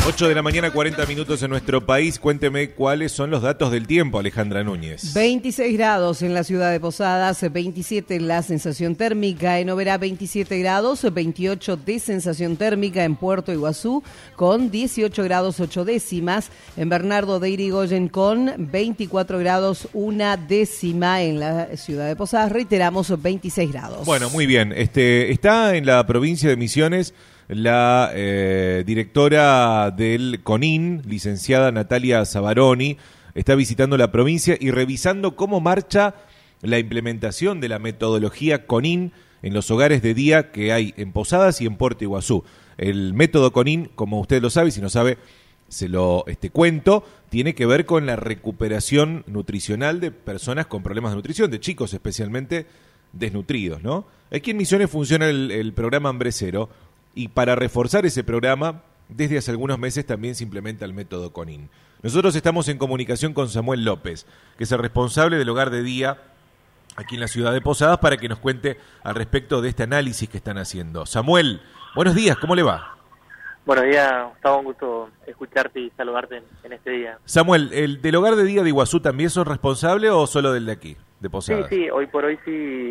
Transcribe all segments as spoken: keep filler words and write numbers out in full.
ocho de la mañana, cuarenta minutos en nuestro país. Cuénteme cuáles son los datos del tiempo, Alejandra Núñez. veintiséis grados en la ciudad de Posadas, veintisiete la sensación térmica, en Oberá veintisiete grados, veintiocho de sensación térmica en Puerto Iguazú con dieciocho grados ocho décimas, en Bernardo de Irigoyen con veinticuatro grados una décima, en la ciudad de Posadas reiteramos veintiséis grados. Bueno, muy bien. Este, está en la provincia de Misiones la eh, directora del CONIN, licenciada Natalia Zabaroni, está visitando la provincia y revisando cómo marcha la implementación de la metodología CONIN en los hogares de día que hay en Posadas y en Puerto Iguazú. El método CONIN, como usted lo sabe, si no sabe, se lo este, cuento, tiene que ver con la recuperación nutricional de personas con problemas de nutrición, de chicos especialmente desnutridos, ¿no? Aquí en Misiones funciona el, el programa Hambre Cero. Y para reforzar ese programa, desde hace algunos meses también se implementa el método CONIN. Nosotros estamos en comunicación con Samuel López, que es el responsable del hogar de día aquí en la ciudad de Posadas, para que nos cuente al respecto de este análisis que están haciendo. Samuel, buenos días, ¿cómo le va? Buenos días, Gustavo, un gusto escucharte y saludarte en, en este día. Samuel, ¿el del hogar de día de Iguazú también sos responsable o solo del de aquí, de Posadas? Sí, sí, hoy por hoy sí,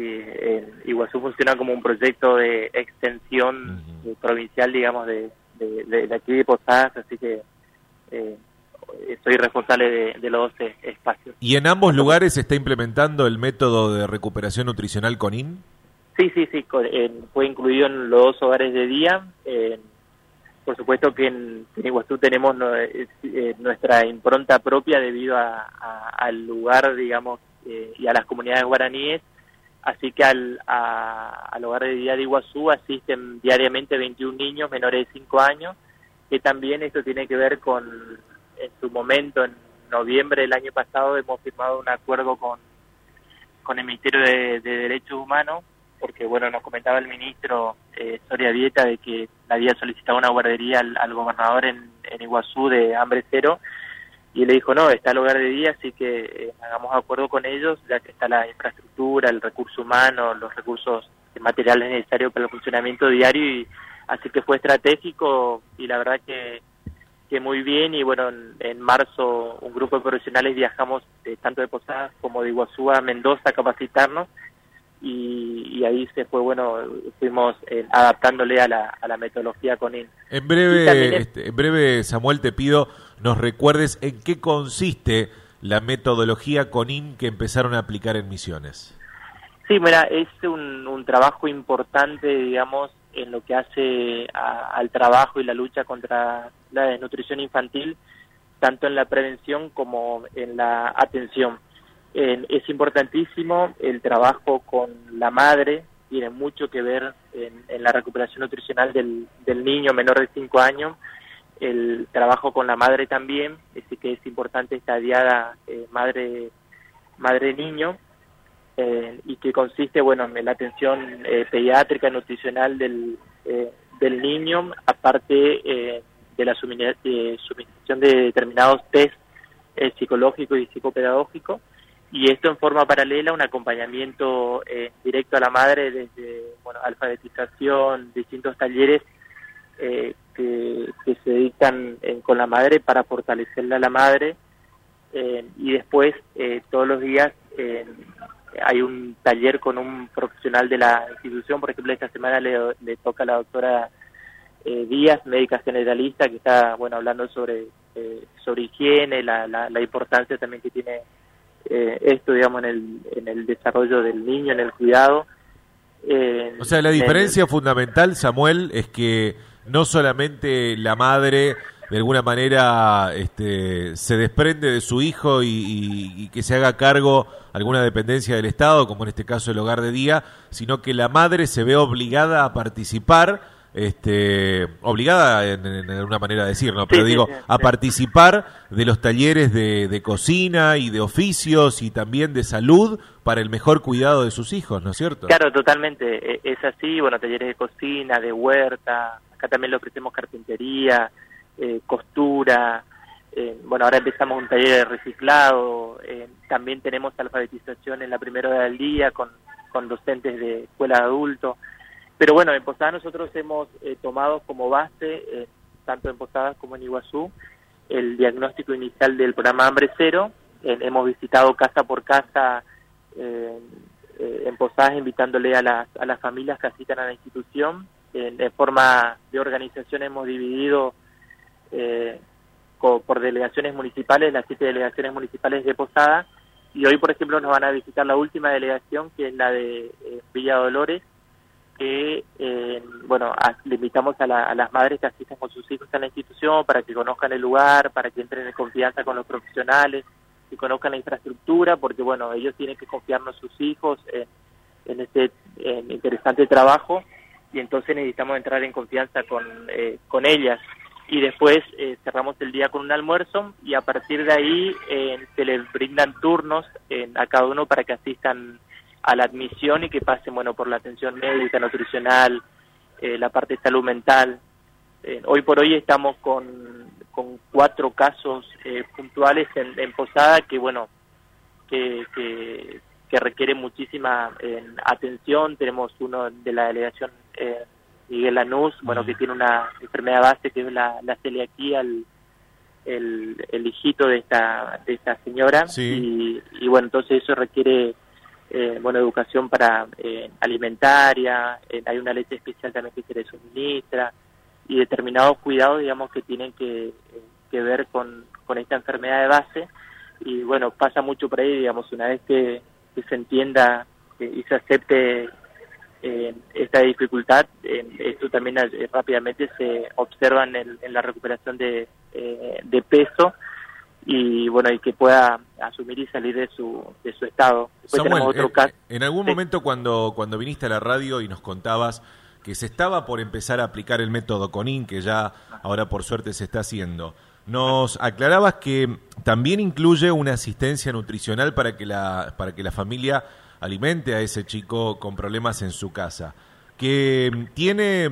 eh, Iguazú funciona como un proyecto de extensión uh-huh. provincial, digamos, de, de, de, de aquí de Posadas, así que eh, soy responsable de, de los doce espacios. ¿Y en ambos lugares se está implementando el método de recuperación nutricional CONIN? Sí, sí, sí, eh, fue incluido en los dos hogares de día. Eh, por supuesto que en, en Iguazú tenemos eh, nuestra impronta propia debido a, a, al lugar, digamos, eh, y a las comunidades guaraníes, así que al, a, al hogar de día de Iguazú asisten diariamente veintiún niños menores de cinco años, que también esto tiene que ver con, en su momento, en noviembre del año pasado, hemos firmado un acuerdo con, con el Ministerio de, de Derechos Humanos, porque, bueno, nos comentaba el ministro eh, Soria Vieta de que había solicitado una guardería al, al gobernador en, en Iguazú de Hambre Cero, y él le dijo, no, está el hogar de día, así que eh, hagamos acuerdo con ellos, ya que está la infraestructura, el recurso humano, los recursos materiales necesarios para el funcionamiento diario, y así que fue estratégico, y la verdad que, que muy bien. Y bueno, en, en marzo un grupo de profesionales viajamos eh, tanto de Posadas como de Iguazú a Mendoza a capacitarnos, Y, y ahí se fue, bueno, fuimos eh, adaptándole a la, a la metodología CONIN. En breve, es... este, en breve, Samuel, te pido nos recuerdes en qué consiste la metodología CONIN que empezaron a aplicar en Misiones. Sí, mira, es un, un trabajo importante, digamos, en lo que hace a, al trabajo y la lucha contra la desnutrición infantil, tanto en la prevención como en la atención. Eh, es importantísimo el trabajo con la madre, tiene mucho que ver en, en la recuperación nutricional del, del niño menor de cinco años, el trabajo con la madre también, así que es importante esta diada eh, madre madre niño, eh, y que consiste, bueno, en la atención eh, pediátrica nutricional del eh, del niño, aparte eh, de la suministración de determinados test eh, psicológicos y psicopedagógicos. Y esto en forma paralela, un acompañamiento eh, directo a la madre desde, bueno, alfabetización, distintos talleres eh, que, que se dictan eh, con la madre para fortalecerla a la madre. Eh, y después, eh, todos los días, eh, hay un taller con un profesional de la institución. Por ejemplo, esta semana le, le toca a la doctora eh, Díaz, médica generalista, que está, bueno, hablando sobre, eh, sobre higiene, la, la, la importancia también que tiene Eh, esto, digamos, en el, en el desarrollo del niño, en el cuidado. Eh, o sea, la diferencia el... fundamental, Samuel, es que no solamente la madre de alguna manera este, se desprende de su hijo y, y, y que se haga cargo alguna dependencia del Estado, como en este caso el hogar de día, sino que la madre se ve obligada a participar, este, obligada en, en alguna manera de decir, ¿no? Pero sí, digo, sí, sí, a sí. participar de los talleres de, de cocina y de oficios y también de salud para el mejor cuidado de sus hijos, ¿no es cierto? Claro, totalmente, es así. Bueno, talleres de cocina, de huerta, acá también le ofrecemos carpintería, eh, costura, eh, bueno, ahora empezamos un taller de reciclado, eh, también tenemos alfabetización en la primera hora del día con, con docentes de escuela de adultos. Pero bueno, en Posadas nosotros hemos eh, tomado como base eh, tanto en Posadas como en Iguazú, el diagnóstico inicial del programa Hambre Cero. Eh, hemos visitado casa por casa eh, eh, en Posadas, invitándole a las, a las familias que asistan a la institución. En, en forma de organización hemos dividido eh, co, por delegaciones municipales, las siete delegaciones municipales de Posadas, y hoy, por ejemplo, nos van a visitar la última delegación, que es la de eh, Villa Dolores, que, eh, bueno, a, le invitamos a, la, a las madres que asisten con sus hijos a la institución para que conozcan el lugar, para que entren en confianza con los profesionales, que conozcan la infraestructura, porque, bueno, ellos tienen que confiarnos sus hijos en, en este en interesante trabajo, y entonces necesitamos entrar en confianza con, eh, con ellas. Y después eh, cerramos el día con un almuerzo, y a partir de ahí eh, se les brindan turnos eh, a cada uno para que asistan a la admisión y que pasen, bueno, por la atención médica, nutricional, eh, la parte de salud mental. Eh, hoy por hoy estamos con, con cuatro casos eh, puntuales en, en Posada que, bueno, que, que, que requieren muchísima eh, atención. Tenemos uno de la delegación eh, Miguel Lanús, bueno, que tiene una enfermedad base que es la, la celiaquía, el, el, el hijito de esta de esta señora. Sí. y, y bueno, entonces eso requiere eh, bueno, educación para eh, alimentaria, eh, hay una leche especial también que se le suministra, y determinados cuidados, digamos, que tienen que, eh, que ver con, con esta enfermedad de base. Y bueno, pasa mucho por ahí, digamos, una vez que, que se entienda eh, y se acepte eh, esta dificultad, eh, esto también eh, rápidamente se observa en, el, en la recuperación de, eh, de peso, y bueno, y que pueda asumir y salir de su de su estado. Después Samuel, tenemos otro en, caso. en algún sí. momento cuando, cuando viniste a la radio y nos contabas que se estaba por empezar a aplicar el método Conin, que ya ahora por suerte se está haciendo, nos aclarabas que también incluye una asistencia nutricional para que la para que la familia alimente a ese chico con problemas en su casa, que tiene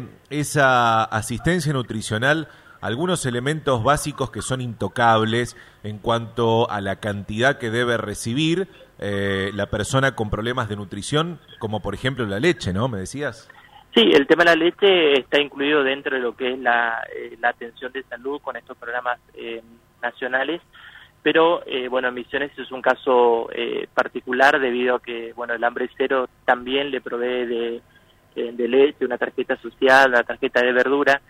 esa asistencia nutricional algunos elementos básicos que son intocables en cuanto a la cantidad que debe recibir eh, la persona con problemas de nutrición, como por ejemplo la leche, ¿no? ¿Me decías? Sí, el tema de la leche está incluido dentro de lo que es la, eh, la atención de salud con estos programas eh, nacionales, pero eh, bueno, en Misiones es un caso eh, particular debido a que, bueno, el Hambre Cero también le provee de, eh, de leche, una tarjeta social, una tarjeta de verdura.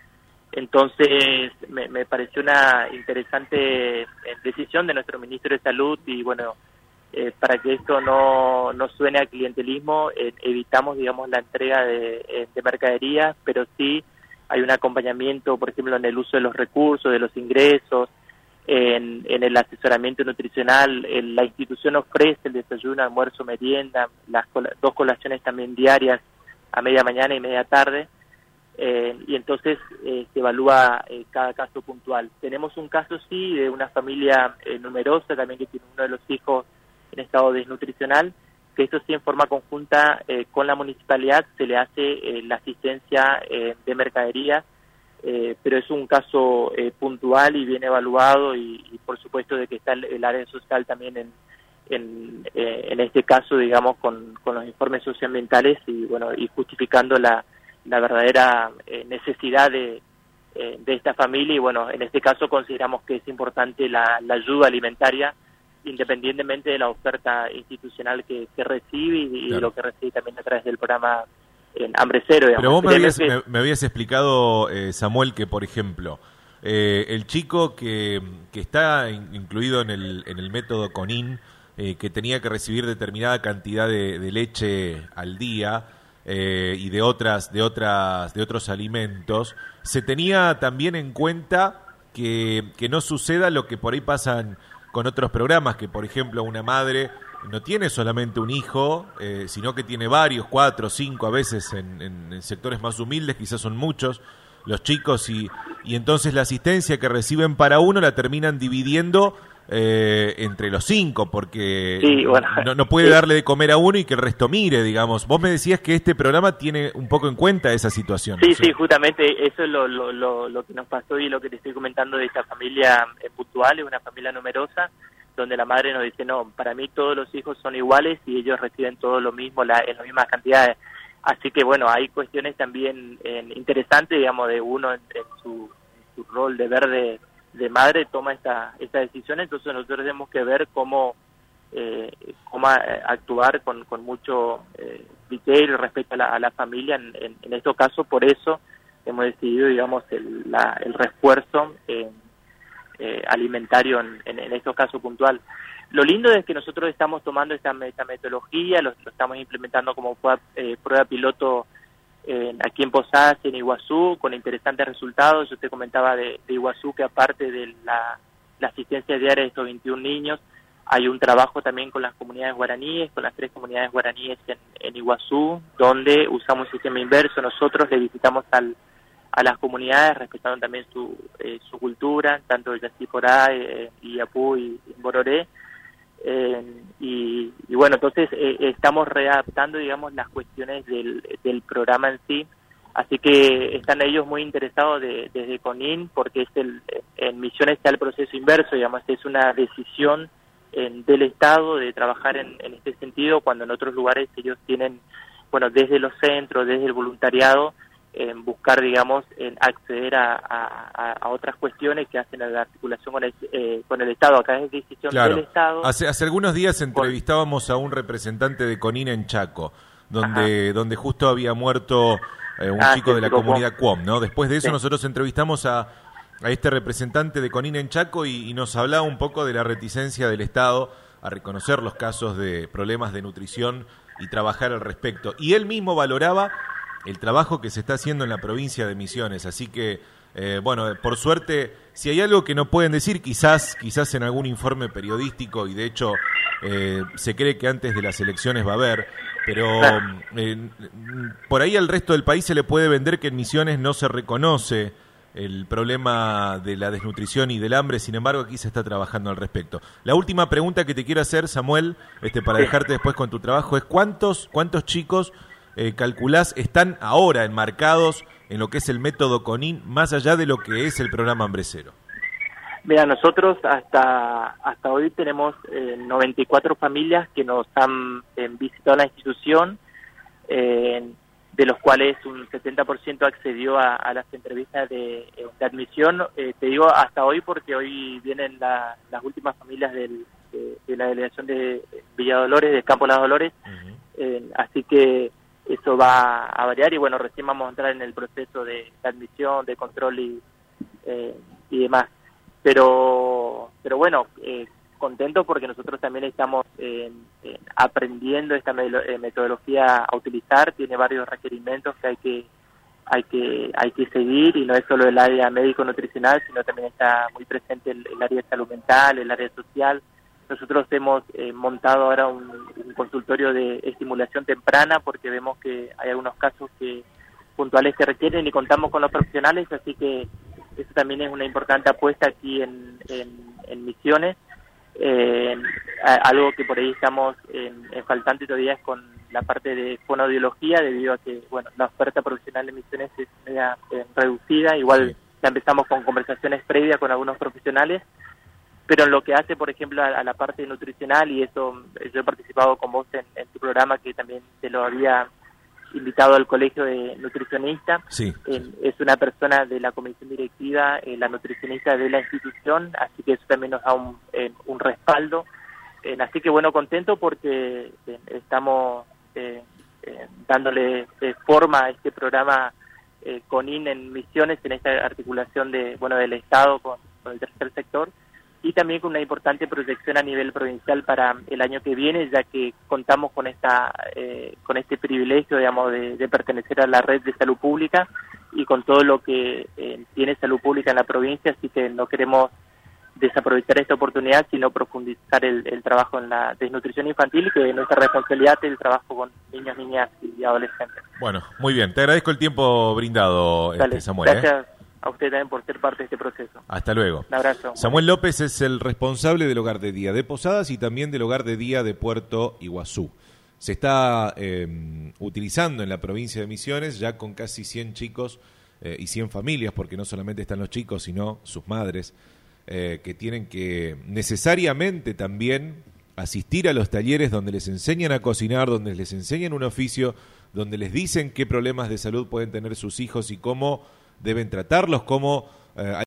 Entonces me, me pareció una interesante eh, decisión de nuestro ministro de Salud, y bueno, eh, para que esto no, no suene a clientelismo, eh, evitamos, digamos, la entrega de, de mercaderías, pero sí hay un acompañamiento, por ejemplo, en el uso de los recursos, de los ingresos, en, en el asesoramiento nutricional. En la institución ofrece el desayuno, almuerzo, merienda, las col- dos colaciones también diarias a media mañana y media tarde. Eh, y entonces eh, se evalúa eh, cada caso puntual. Tenemos un caso, sí, de una familia eh, numerosa también que tiene uno de los hijos en estado desnutricional, que esto sí en forma conjunta eh, con la municipalidad se le hace eh, la asistencia eh, de mercadería, eh, pero es un caso eh, puntual y bien evaluado, y, y por supuesto de que está el, el área social también en, en, eh, en este caso, digamos, con, con los informes socioambientales y bueno, y justificando la la verdadera eh, necesidad de, eh, de esta familia. Y bueno, en este caso consideramos que es importante la, la ayuda alimentaria, independientemente de la oferta institucional que, que recibe y, claro, y lo que recibe también a través del programa en Hambre Cero. Digamos. Pero vos me habías, que... me, me habías explicado, eh, Samuel, que por ejemplo, eh, el chico que, que está in, incluido en el, en el método Conin, eh, que tenía que recibir determinada cantidad de, de leche al día, Eh, y de otras de otras de otros alimentos, se tenía también en cuenta que, que no suceda lo que por ahí pasan con otros programas, que por ejemplo una madre no tiene solamente un hijo, eh, sino que tiene varios, cuatro, cinco, a veces en, en, en sectores más humildes quizás son muchos los chicos, y, y entonces la asistencia que reciben para uno la terminan dividiendo Eh, entre los cinco, porque sí, bueno, no, no puede sí. darle de comer a uno y que el resto mire, digamos. Vos me decías que este programa tiene un poco en cuenta esa situación. Sí, ¿no? sí, justamente eso es lo, lo, lo, lo que nos pasó y lo que te estoy comentando de esta familia eh, puntual, es una familia numerosa, donde la madre nos dice, no, para mí todos los hijos son iguales y ellos reciben todo lo mismo, la, en las mismas cantidades. Así que bueno, hay cuestiones también eh, interesantes, digamos, de uno en, en su su rol de ver de, de madre toma esta, esta decisión, entonces nosotros tenemos que ver cómo, eh, cómo actuar con, con mucho eh, detalle respecto a la, a la familia en, en, en estos casos. Por eso hemos decidido, digamos, el, la, el refuerzo eh, eh, alimentario en, en, en estos casos puntuales. Lo lindo es que nosotros estamos tomando esta, esta metodología, lo, lo estamos implementando como prueba, eh, prueba piloto eh, aquí en Posadas y en Iguazú, con interesantes resultados. Yo te comentaba de, de Iguazú que aparte de la, la asistencia diaria de estos veintiún niños, hay un trabajo también con las comunidades guaraníes, con las tres comunidades guaraníes en, en Iguazú, donde usamos un sistema inverso. Nosotros le visitamos al, a las comunidades, respetando también su, eh, su cultura, tanto de Yacyporá, eh, Illapú y, y Bororé. Eh, y, y bueno, entonces eh, estamos readaptando, digamos, las cuestiones del, del programa en sí, así que están ellos muy interesados de, desde CONIN, porque es el, en Misiones está el proceso inverso, digamos, es una decisión en, del Estado de trabajar en, en este sentido, cuando en otros lugares ellos tienen, bueno, desde los centros, desde el voluntariado, en buscar, digamos, en acceder a, a, a otras cuestiones que hacen la articulación con el, eh, con el Estado. Acá es decisión claro. del Estado. Hace, hace algunos días entrevistábamos a un representante de CONIN en Chaco, donde, donde justo había muerto eh, un ah, chico sí, de la comunidad Cuom, ¿no? Después de eso sí. nosotros entrevistamos a, a este representante de CONIN en Chaco y, y nos hablaba un poco de la reticencia del Estado a reconocer los casos de problemas de nutrición y trabajar al respecto. Y él mismo valoraba el trabajo que se está haciendo en la provincia de Misiones, así que, eh, bueno, por suerte, si hay algo que no pueden decir, quizás quizás en algún informe periodístico, y de hecho eh, se cree que antes de las elecciones va a haber, pero eh, por ahí al resto del país se le puede vender que en Misiones no se reconoce el problema de la desnutrición y del hambre, sin embargo aquí se está trabajando al respecto. La última pregunta que te quiero hacer, Samuel, este, para dejarte después con tu trabajo, es ¿cuántos, cuántos chicos Eh, calculás están ahora enmarcados en lo que es el método CONIN, más allá de lo que es el programa Hambre Cero? Mira, nosotros hasta hasta hoy tenemos eh, noventa y cuatro familias que nos han eh, visitado la institución, eh, de los cuales un setenta por ciento accedió a, a las entrevistas de, de admisión. Eh, te digo hasta hoy porque hoy vienen la, las últimas familias del, de, de la delegación de Villa Dolores, de Campo Las Dolores, uh-huh. eh, así que eso va a variar y bueno, recién vamos a entrar en el proceso de, de admisión, de control y, eh, y demás. Pero pero bueno, eh, contento porque nosotros también estamos eh, eh, aprendiendo esta metodología a utilizar. Tiene varios requerimientos que hay que hay que hay que seguir, y no es solo el área médico-nutricional, sino también está muy presente el, el área de salud mental, el área social. Nosotros hemos eh, montado ahora un, un consultorio de estimulación temprana porque vemos que hay algunos casos que puntuales que requieren y contamos con los profesionales, así que eso también es una importante apuesta aquí en, en, en Misiones. Eh, algo que por ahí estamos en, en faltante todavía es con la parte de fonoaudiología, debido a que bueno, la oferta profesional de Misiones es media eh, reducida. Igual ya empezamos con conversaciones previas con algunos profesionales, pero en lo que hace, por ejemplo, a, a la parte nutricional, y eso yo he participado con vos en, en tu programa, que también te lo había invitado al colegio de nutricionista. Sí, eh, sí. Es una persona de la comisión directiva, eh, la nutricionista de la institución, así que eso también nos da un, eh, un respaldo. Eh, así que bueno, contento porque eh, estamos eh, eh, dándole eh, forma a este programa eh, CONIN en Misiones, en esta articulación de bueno del Estado con, con el tercer sector, y también con una importante proyección a nivel provincial para el año que viene, ya que contamos con esta eh, con este privilegio, digamos, de, de pertenecer a la red de salud pública y con todo lo que eh, tiene salud pública en la provincia, así que no queremos desaprovechar esta oportunidad, sino profundizar el, el trabajo en la desnutrición infantil, que es nuestra responsabilidad, el trabajo con niños, niñas y adolescentes. Bueno, muy bien, te agradezco el tiempo brindado, Dale, este, Samuel. Gracias. ¿eh? A usted también por ser parte de este proceso. Hasta luego. Un abrazo. Samuel López es el responsable del Hogar de Día de Posadas y también del Hogar de Día de Puerto Iguazú. Se está eh, utilizando en la provincia de Misiones ya con casi cien chicos eh, y cien familias, porque no solamente están los chicos, sino sus madres, eh, que tienen que necesariamente también asistir a los talleres donde les enseñan a cocinar, donde les enseñan un oficio, donde les dicen qué problemas de salud pueden tener sus hijos y cómo deben tratarlos, cómo eh,